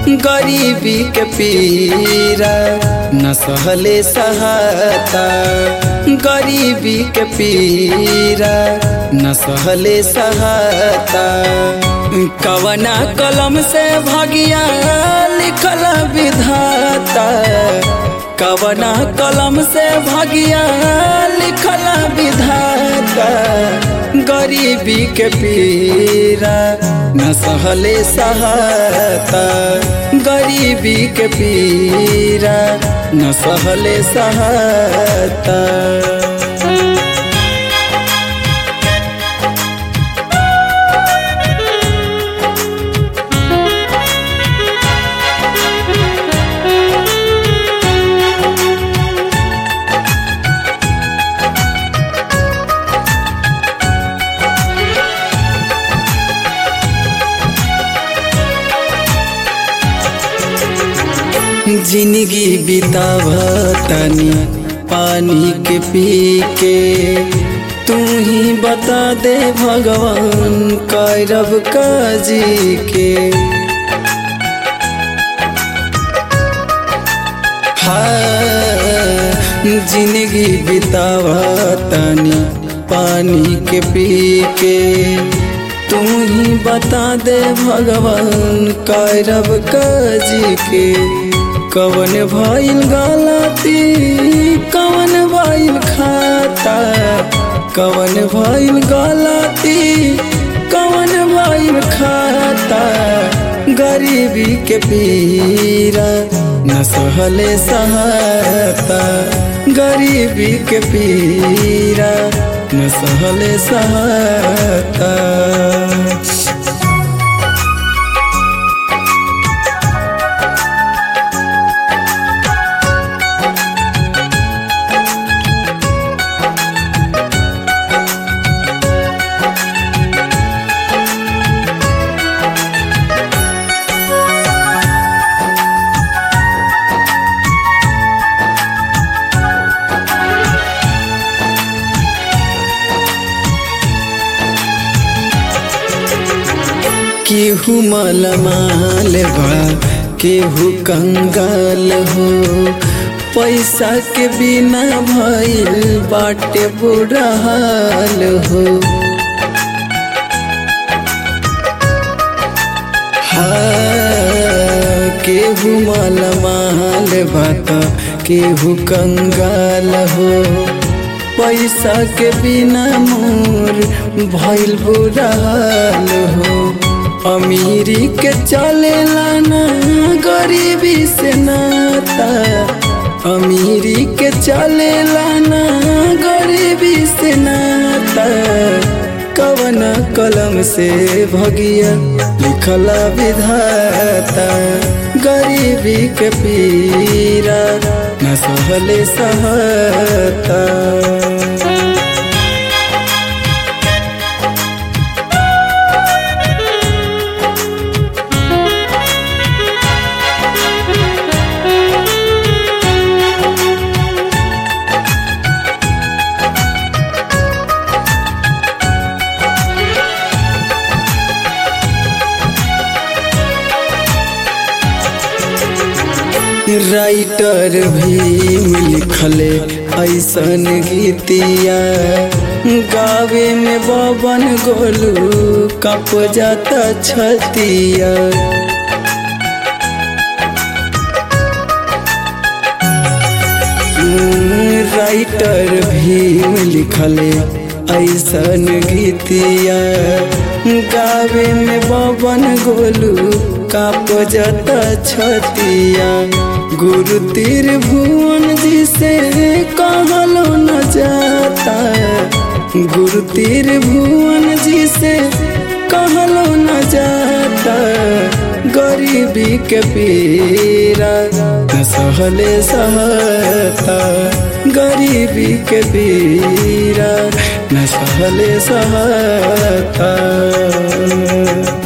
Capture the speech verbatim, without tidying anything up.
गरीबी के पीरा न सहले सहता, गरीबी के पीरा न सहले सहता। कवना कलम से भगिया लिखल विधाता, कवना कलम से भगिया लिखल विधाता। गरीबी के पीरा न सहले सहता, गरीबी के पीरा न सहले सहता। जिंदगी बितावतनी पानी के पी के, तू ही बता दे भगवान करब काजी के। हाँ, जिंदगी बितावतनी पानी के पी के, तू ही बता दे भगवान करब काजी के। कवन भइल गलती कवन भइल खाता, कवन भइल गलती कवन भइल खाता। गरीबी के पीरा न सहले सहता, गरीबी के पीरा न सहले सहता। केहू मालामाल बा केहू कंगाल हो, पैसा के बिना भइल बाटे बुरा हाल हो। हाँ, केहू मालामाल बा त केहू कंगाल हो, पैसा के बिना मोर भइल बुरा हाल हो। अमीरी के चलेला ना गरीबी से नाता, अमीरी के चलेला ना गरीबी से नाता। कवन कलम से भगिया लिखला विधाता, गरीबी के पीरा न सहले सहता। राइटर भीम लिखले ऐसन गीतिया, गावे में बबन गोलू कप जाता छतिया। राइटर भीम लिखले ऐसन गीतिया, गावे में बबन गोलू कप जाता छतिया। गुरु तीर भुवन जी से कहलो न जाता, गुरु तीर भुवन जी से कहलो न जाता। गरीबी के पीरा न सहले सहता, गरीबी के पीरा न सहले सहता।